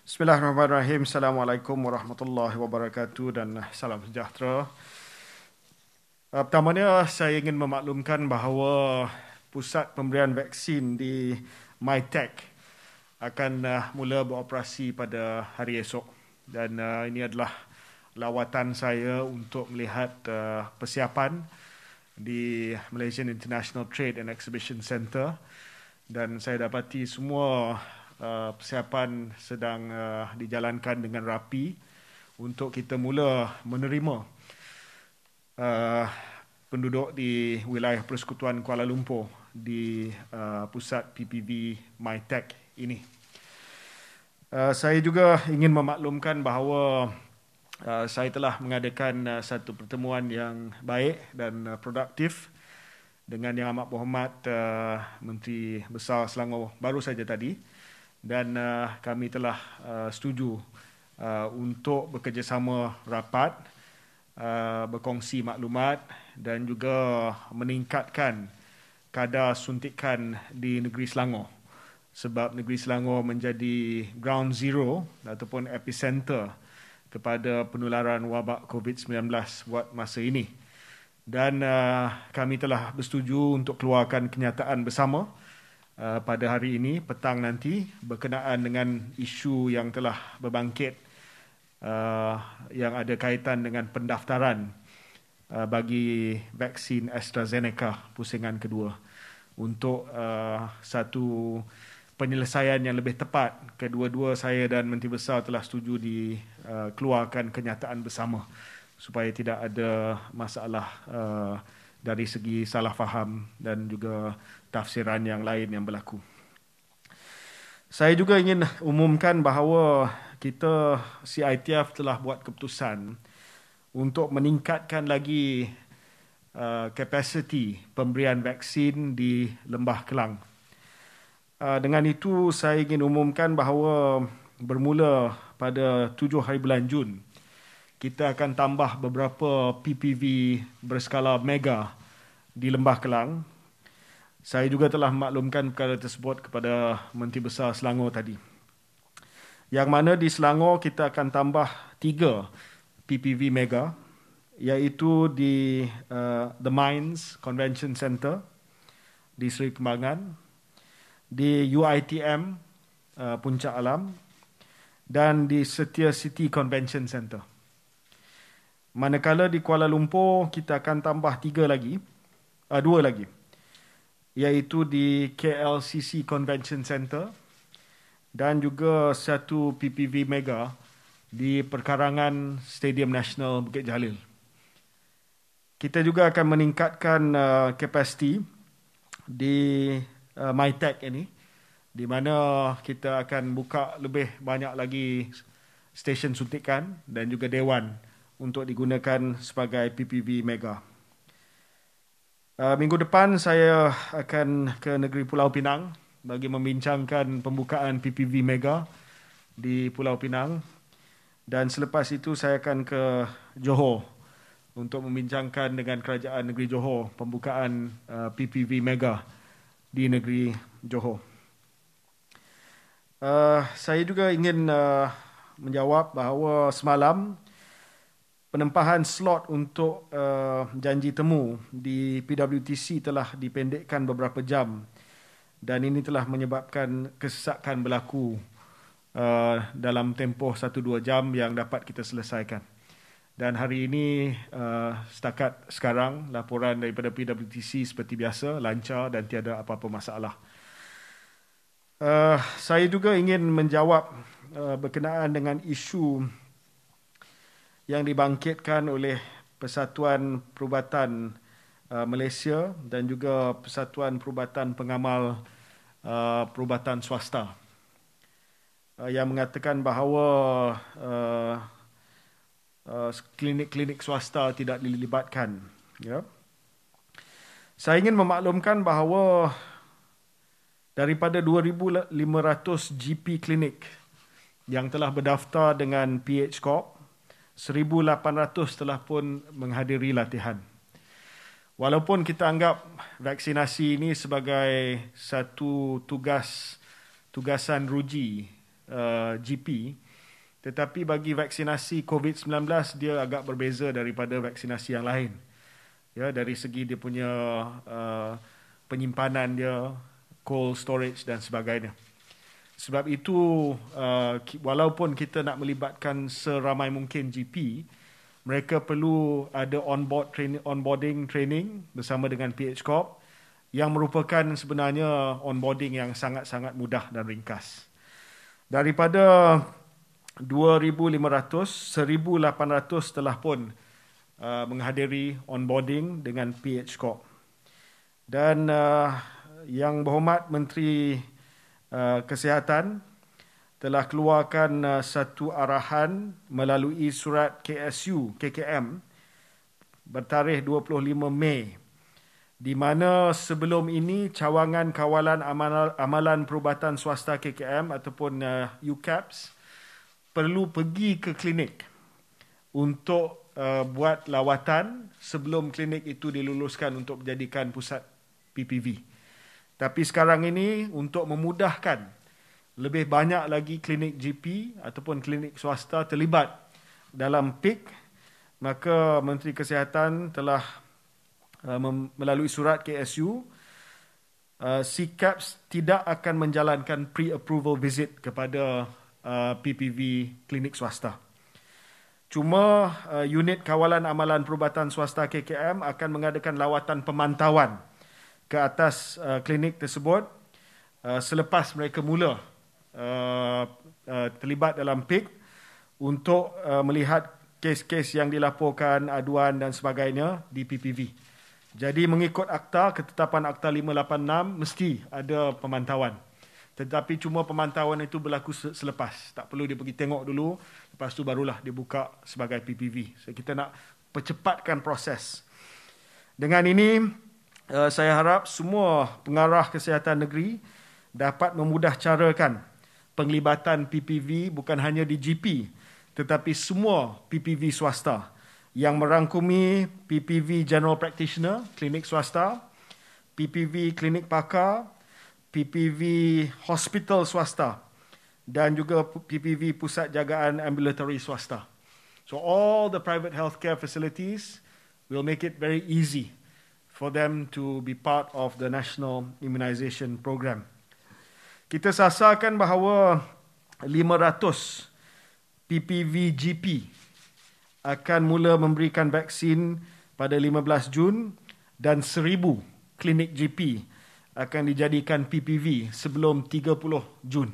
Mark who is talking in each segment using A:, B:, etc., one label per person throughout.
A: Bismillahirrahmanirrahim. Assalamualaikum warahmatullahi wabarakatuh dan salam sejahtera. Pertamanya, saya ingin memaklumkan bahawa pusat pemberian vaksin di MyTech akan mula beroperasi pada hari esok. Dan ini adalah lawatan saya untuk melihat persiapan di Malaysian International Trade and Exhibition Centre. Dan saya dapati semua persiapan sedang dijalankan dengan rapi untuk kita mula menerima penduduk di wilayah Persekutuan Kuala Lumpur di pusat PPV MyTech ini. Saya juga ingin memaklumkan bahawa saya telah mengadakan satu pertemuan yang baik dan produktif dengan Yang Amat Berhormat Menteri Besar Selangor baru saja tadi. Dan kami telah setuju untuk bekerjasama rapat, berkongsi maklumat dan juga meningkatkan kadar suntikan di negeri Selangor. Sebab negeri Selangor menjadi ground zero ataupun epicenter kepada penularan wabak COVID-19 buat masa ini. Dan kami telah bersetuju untuk keluarkan kenyataan bersama pada hari ini, petang nanti, berkenaan dengan isu yang telah berbangkit yang ada kaitan dengan pendaftaran bagi vaksin AstraZeneca pusingan kedua untuk satu penyelesaian yang lebih tepat. Kedua-dua saya dan Menteri Besar telah setuju dikeluarkan kenyataan bersama supaya tidak ada masalah dari segi salah faham dan juga tafsiran yang lain yang berlaku. Saya juga ingin umumkan bahawa kita CITF telah buat keputusan untuk meningkatkan lagi kapasiti pemberian vaksin di Lembah Kelang. Dengan itu, saya ingin umumkan bahawa bermula pada 7 hari bulan Jun, kita akan tambah beberapa PPV berskala mega di Lembah Kelang. Saya juga telah memaklumkan perkara tersebut kepada Menteri Besar Selangor tadi. Yang mana di Selangor kita akan tambah 3 PPV mega, iaitu di The Mines Convention Centre di Seri Kembangan, di UiTM Puncak Alam, dan di Setia City Convention Centre. Manakala di Kuala Lumpur kita akan tambah 2 lagi, iaitu di KLCC Convention Centre dan juga satu PPV mega di perkarangan Stadium Nasional Bukit Jalil. Kita juga akan meningkatkan kapasiti di MyTech ini, di mana kita akan buka lebih banyak lagi stesen suntikan dan juga dewan untuk digunakan sebagai PPV mega. Minggu depan saya akan ke negeri Pulau Pinang bagi membincangkan pembukaan PPV mega di Pulau Pinang, dan selepas itu saya akan ke Johor untuk membincangkan dengan kerajaan negeri Johor pembukaan PPV mega di negeri Johor. Saya juga ingin menjawab bahawa semalam penempahan slot untuk janji temu di PWTC telah dipendekkan beberapa jam, dan ini telah menyebabkan kesesakan berlaku dalam tempoh 1-2 jam yang dapat kita selesaikan. Dan hari ini setakat sekarang laporan daripada PWTC seperti biasa, lancar dan tiada apa-apa masalah. Saya juga ingin menjawab berkenaan dengan isu yang dibangkitkan oleh Persatuan Perubatan Malaysia dan juga Persatuan Perubatan Pengamal Perubatan Swasta yang mengatakan bahawa klinik-klinik swasta tidak dilibatkan. Ya. Saya ingin memaklumkan bahawa daripada 2,500 GP klinik yang telah berdaftar dengan PH Corp, 1,800 telah pun menghadiri latihan. Walaupun kita anggap vaksinasi ini sebagai satu tugasan ruji GP, tetapi bagi vaksinasi COVID-19 dia agak berbeza daripada vaksinasi yang lain. Ya, dari segi dia punya penyimpanan dia, cold storage dan sebagainya. Sebab itu walaupun kita nak melibatkan seramai mungkin GP, mereka perlu ada onboarding training bersama dengan PH Corp yang merupakan sebenarnya onboarding yang sangat-sangat mudah dan ringkas. Daripada 2,500, 1,800 telah pun menghadiri onboarding dengan PH Corp. Dan Yang Berhormat Menteri Kesihatan telah keluarkan satu arahan melalui surat KSU, KKM, bertarikh 25 Mei, di mana sebelum ini cawangan kawalan amalan perubatan swasta KKM ataupun UCAPS perlu pergi ke klinik untuk buat lawatan sebelum klinik itu diluluskan untuk menjadikan pusat PPV. Tapi sekarang ini untuk memudahkan lebih banyak lagi klinik GP ataupun klinik swasta terlibat dalam PIK, maka Menteri Kesihatan telah melalui surat KSU, CCAPS tidak akan menjalankan pre-approval visit kepada PPV klinik swasta. Cuma unit kawalan amalan perubatan swasta KKM akan mengadakan lawatan pemantauan ke atas klinik tersebut selepas mereka mula terlibat dalam PIK untuk melihat kes-kes yang dilaporkan, aduan dan sebagainya di PPV. Jadi mengikut akta, ketetapan Akta 586 mesti ada pemantauan. Tetapi cuma pemantauan itu berlaku selepas. Tak perlu dia pergi tengok dulu, lepas tu barulah dia buka sebagai PPV. So, kita nak percepatkan proses. Dengan ini, saya harap semua pengarah kesihatan negeri dapat memudahcarakan penglibatan PPV bukan hanya di GP, tetapi semua PPV swasta yang merangkumi PPV General Practitioner, klinik swasta, PPV klinik pakar, PPV hospital swasta, dan juga PPV pusat jagaan ambulatory swasta. So all the private healthcare facilities will make it very easy for them to be part of the national immunization program. Kita sasarkan bahawa 500 PPV GP akan mula memberikan vaksin pada 15 Jun dan 1,000 klinik GP akan dijadikan PPV sebelum 30 Jun.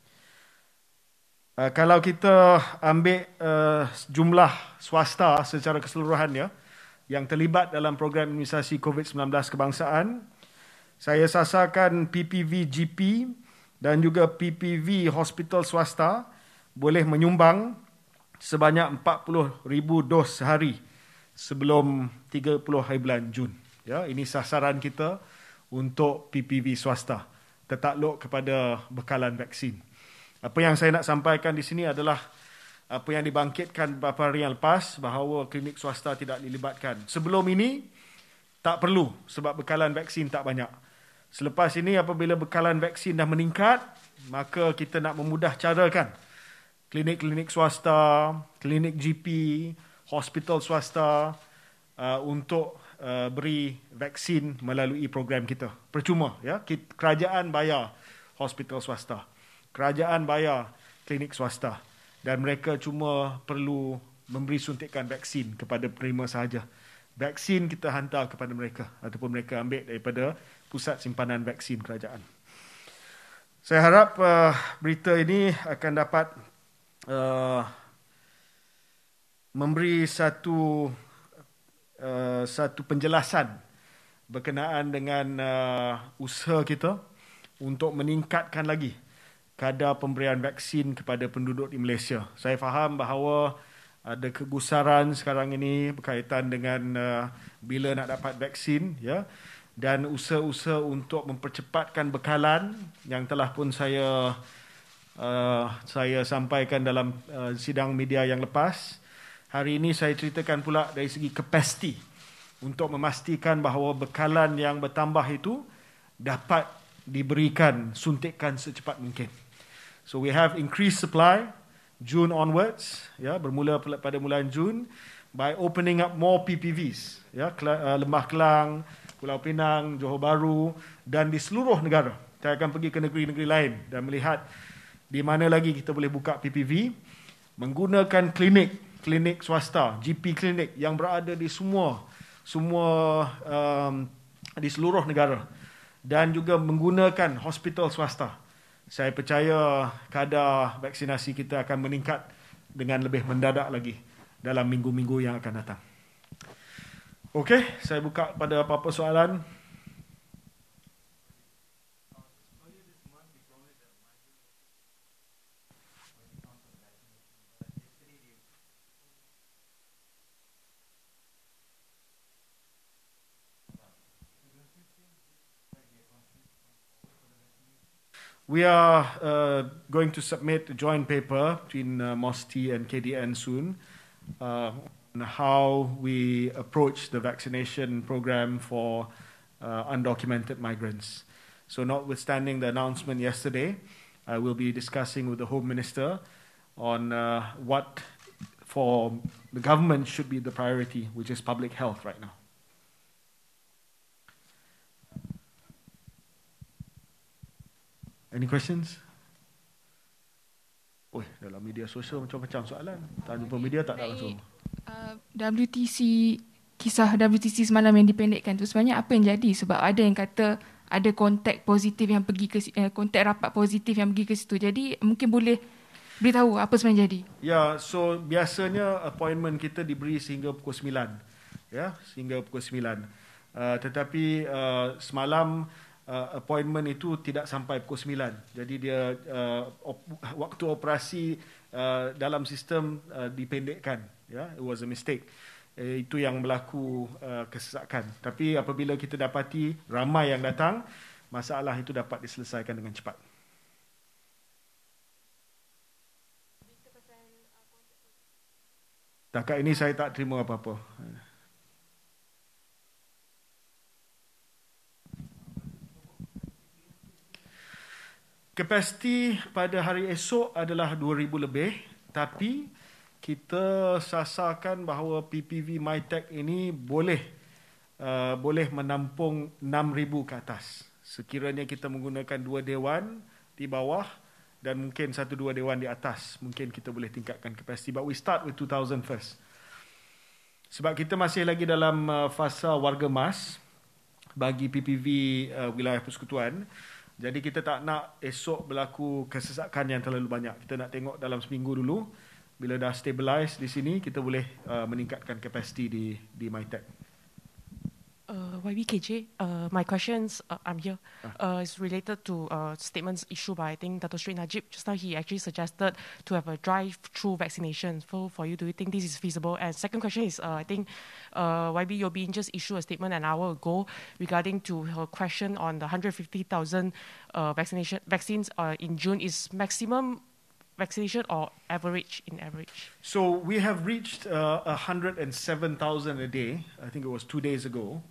A: Kalau kita ambil jumlah swasta secara keseluruhannya yang terlibat dalam program imunisasi COVID-19 kebangsaan, saya sasarkan PPV GP dan juga PPV hospital swasta boleh menyumbang sebanyak 40,000 dos sehari sebelum 30 hari bulan Jun. Ya, ini sasaran kita untuk PPV swasta, tertakluk kepada bekalan vaksin. Apa yang saya nak sampaikan di sini adalah apa yang dibangkitkan beberapa hari yang lepas bahawa klinik swasta tidak dilibatkan. Sebelum ini tak perlu sebab bekalan vaksin tak banyak. Selepas ini apabila bekalan vaksin dah meningkat, maka kita nak memudahcarakan klinik-klinik swasta, klinik GP, hospital swasta untuk beri vaksin melalui program kita. Percuma, ya. Kerajaan bayar hospital swasta. Kerajaan bayar klinik swasta. Dan mereka cuma perlu memberi suntikan vaksin kepada penerima sahaja. Vaksin kita hantar kepada mereka ataupun mereka ambil daripada pusat simpanan vaksin kerajaan. Saya harap berita ini akan dapat memberi satu penjelasan berkenaan dengan usaha kita untuk meningkatkan lagi kadar pemberian vaksin kepada penduduk di Malaysia. Saya faham bahawa ada kegusaran sekarang ini berkaitan dengan bila nak dapat vaksin, ya, dan usaha-usaha untuk mempercepatkan bekalan yang telah pun saya sampaikan dalam sidang media yang lepas. Hari ini saya ceritakan pula dari segi kapasiti untuk memastikan bahawa bekalan yang bertambah itu dapat diberikan suntikan secepat mungkin. So we have increased supply June onwards, ya, bermula pada bulan Jun, by opening up more PPVs, ya, Lembah Kelang, Pulau Pinang, Johor Bahru, dan di seluruh negara. Saya akan pergi ke negeri-negeri lain dan melihat di mana lagi kita boleh buka PPV menggunakan klinik swasta, GP klinik yang berada di semua di seluruh negara, dan juga menggunakan hospital swasta. Saya percaya kadar vaksinasi kita akan meningkat dengan lebih mendadak lagi dalam minggu-minggu yang akan datang. Okey, saya buka pada apa-apa soalan. We are going to submit a joint paper between MOSTI and KDN soon on how we approach the vaccination program for undocumented migrants. So notwithstanding the announcement yesterday, I will be discussing with the Home Minister on what for the government should be the priority, which is public health right now. Any questions? Oh, dalam media sosial macam-macam soalan. Tak jumpa media tak ada langsung.
B: WTC, kisah WTC semalam yang dipendekkan tu sebenarnya apa yang jadi? Sebab ada yang kata ada kontak positif yang pergi ke kontak rapat positif yang pergi ke situ. Jadi mungkin boleh beritahu apa sebenarnya jadi?
A: Ya, so biasanya appointment kita diberi sehingga pukul 9. Ya, sehingga pukul 9. Tetapi semalam appointment itu tidak sampai pukul 9. Jadi dia waktu operasi dalam sistem dipendekkan. Ya, it was a mistake. Itu yang berlaku kesesakan. Tapi apabila kita dapati ramai yang datang, masalah itu dapat diselesaikan dengan cepat. Takat ini saya tak terima apa-apa. Kapasiti pada hari esok adalah 2,000 lebih, tapi kita sasarkan bahawa PPV MyTech ini boleh menampung 6,000 ke atas. Sekiranya kita menggunakan 2 dewan di bawah dan mungkin 1-2 dewan di atas, mungkin kita boleh tingkatkan kapasiti. But we start with 2,000 first. Sebab kita masih lagi dalam fasa warga emas bagi PPV wilayah persekutuan. Jadi kita tak nak esok berlaku kesesakan yang terlalu banyak. Kita nak tengok dalam seminggu dulu. Bila dah stabilize di sini, kita boleh meningkatkan kapasiti di MyTech.
C: YBKJ, my questions, I'm here, is related to statements issued by, I think, Dato Sri Najib. Just now he actually suggested to have a drive-through vaccination. So for you, do you think this is feasible? And second question is, I think YB Yobin just issued a statement an hour ago regarding to her question on the 150,000 vaccines in June. Is maximum vaccination or average in average?
A: So we have reached 107,000 a day. I think it was 2 days ago.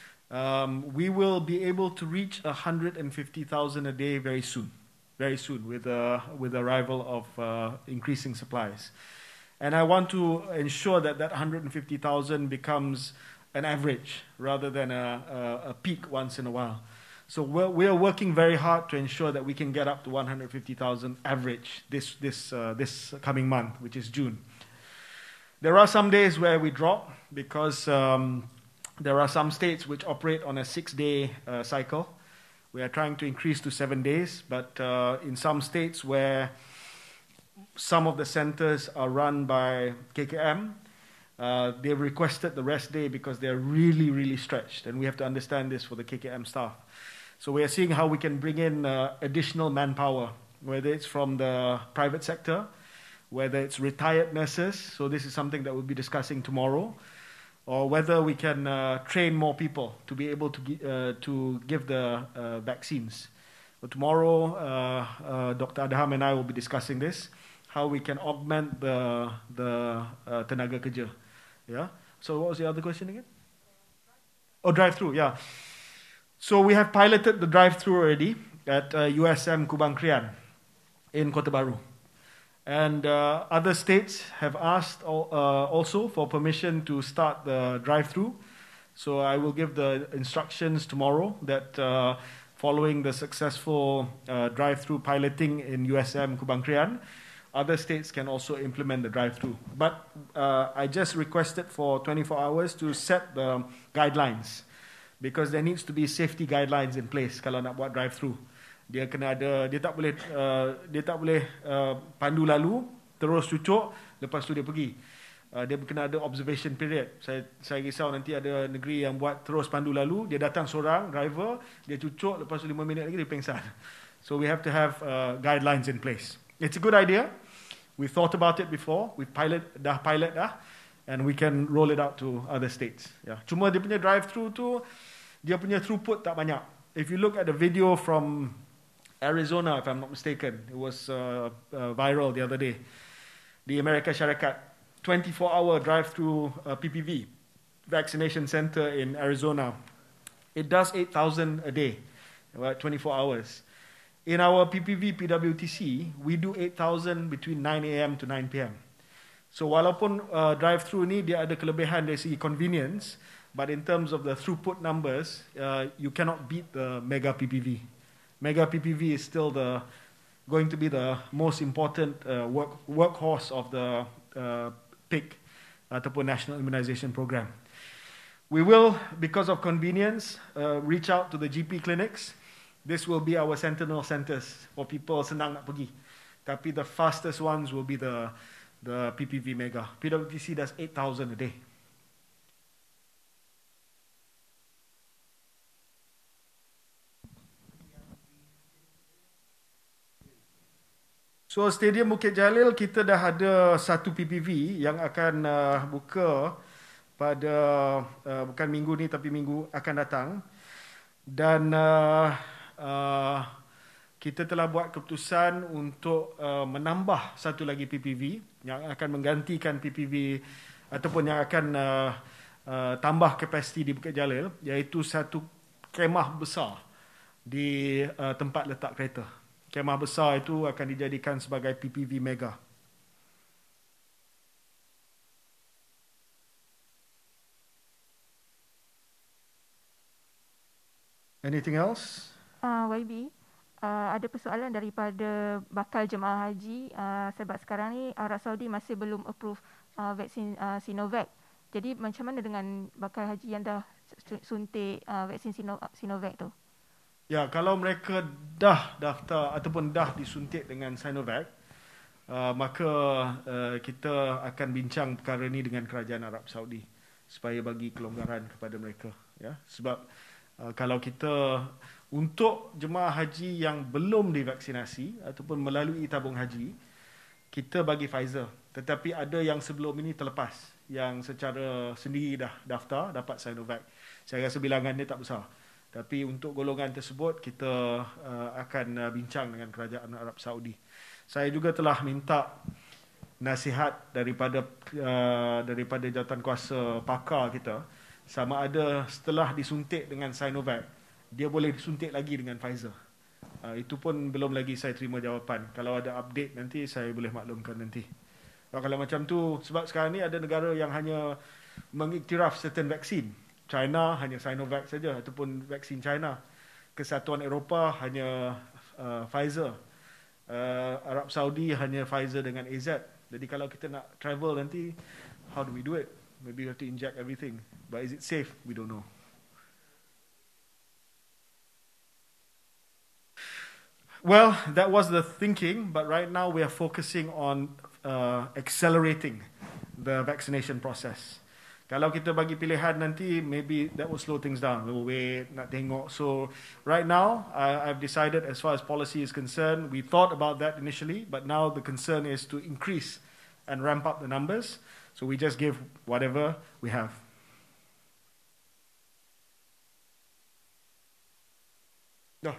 A: We will be able to reach 150,000 a day very soon with the arrival of increasing supplies. And I want to ensure that 150,000 becomes an average rather than a peak once in a while. So we are working very hard to ensure that we can get up to 150,000 average this coming month, which is June. There are some days where we drop because there are some states which operate on a 6-day cycle. We are trying to increase to 7 days, but in some states where some of the centers are run by KKM, they've requested the rest day because they're really, really stretched, and we have to understand this for the KKM staff. So we are seeing how we can bring in additional manpower, whether it's from the private sector, whether it's retired nurses, so this is something that we'll be discussing tomorrow, or whether we can train more people to be able to give the vaccines. So tomorrow, Dr. Adham and I will be discussing this, how we can augment the tenaga kerja. Yeah. So what was the other question again? Oh, drive-through. Yeah. So we have piloted the drive-through already at USM Kubang Krian. in Kota Baru. And other states have asked also for permission to start the drive-through. So I will give the instructions tomorrow that following the successful drive-through piloting in USM Kubang Krian, other states can also implement the drive-through. But I just requested for 24 hours to set the guidelines, because there needs to be safety guidelines in place kalau nak buat drive-through. Dia kena ada, dia tak boleh pandu lalu terus cucuk lepas tu dia pergi. Dia kena ada observation period. Saya risau nanti ada negeri yang buat terus pandu lalu, dia datang seorang driver, dia cucuk lepas tu 5 minit lagi dia pengsan. So we have to have guidelines in place. It's a good idea. We thought about it before. We pilot dah, and we can roll it out to other states. Yeah. Cuma dia punya drive-through tu, dia punya throughput tak banyak. If you look at the video from Arizona, if I'm not mistaken, it was viral the other day. The Amerika Syarikat 24-hour drive-through PPV vaccination center in Arizona. It does 8,000 a day, about 24 hours. In our PPV PWTC, we do 8,000 between 9 a.m. to 9 p.m. So walaupun drive-through ni dia ada kelebihan dari segi convenience, but in terms of the throughput numbers, you cannot beat the mega PPV. Mega PPV is still going to be the most important workhorse of the PIC, ataupun National Immunization Program. We will, because of convenience, reach out to the GP clinics. This will be our sentinel centers for people senang nak pergi. Tapi the fastest ones will be the PPV Mega. PWTC does 8,000 a day. So Stadium Bukit Jalil kita dah ada satu PPV yang akan buka pada bukan minggu ni tapi minggu akan datang, dan kita telah buat keputusan untuk menambah satu lagi PPV yang akan menggantikan PPV ataupun yang akan tambah kapasiti di Bukit Jalil, iaitu satu kemah besar di tempat letak kereta. Kemah besar itu akan dijadikan sebagai PPV Mega. Anything else?
B: YB, ada persoalan daripada bakal jemaah haji, sebab sekarang ni Arab Saudi masih belum approve vaksin Sinovac. Jadi macam mana dengan bakal haji yang dah suntik vaksin Sinovac tu?
A: Ya, kalau mereka dah daftar ataupun dah disuntik dengan Sinovac, maka kita akan bincang perkara ini dengan kerajaan Arab Saudi supaya bagi kelonggaran kepada mereka. Ya, sebab kalau kita untuk jemaah haji yang belum divaksinasi ataupun melalui tabung haji, kita bagi Pfizer. Tetapi ada yang sebelum ini terlepas, yang secara sendiri dah daftar dapat Sinovac. Saya rasa bilangan dia tak besar. Tapi untuk golongan tersebut, kita akan bincang dengan kerajaan Arab Saudi. Saya juga telah minta nasihat daripada jawatankuasa pakar kita, sama ada setelah disuntik dengan Sinovac, dia boleh disuntik lagi dengan Pfizer. Itu pun belum lagi saya terima jawapan. Kalau ada update nanti, saya boleh maklumkan nanti. Kalau macam tu, sebab sekarang ni ada negara yang hanya mengiktiraf certain vaksin. China hanya Sinovac saja ataupun vaksin China. Kesatuan Eropah hanya Pfizer. Arab Saudi hanya Pfizer dengan AZ. Jadi kalau kita nak travel nanti, how do we do it? Maybe we have to inject everything. But is it safe? We don't know. Well, that was the thinking, but right now we are focusing on accelerating the vaccination process. Kalau kita bagi pilihan nanti, maybe that will slow things down. We'll wait, nak tengok. So right now, I've decided as far as policy is concerned, we thought about that initially, but now the concern is to increase and ramp up the numbers. So we just give whatever we have. Yeah.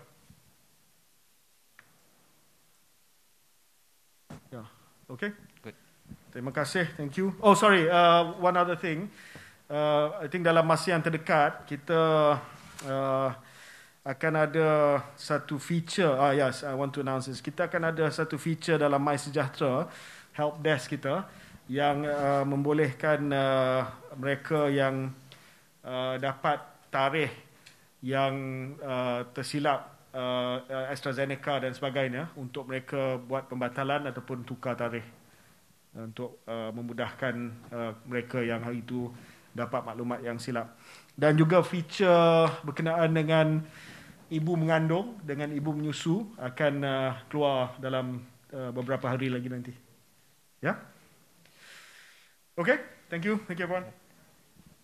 A: Yeah. Okay.
D: Good.
A: Terima kasih, thank you. Oh, sorry, one other thing. I think dalam masa yang terdekat, kita akan ada satu feature, yes, I want to announce this. Kita akan ada satu feature dalam MySejahtera help desk kita yang membolehkan mereka yang dapat tarikh yang tersilap AstraZeneca dan sebagainya untuk mereka buat pembatalan ataupun tukar tarikh untuk memudahkan mereka yang hari itu dapat maklumat yang silap. Dan juga feature berkenaan dengan ibu mengandung dengan ibu menyusu akan keluar dalam beberapa hari lagi nanti. Ya? Okay, thank you everyone.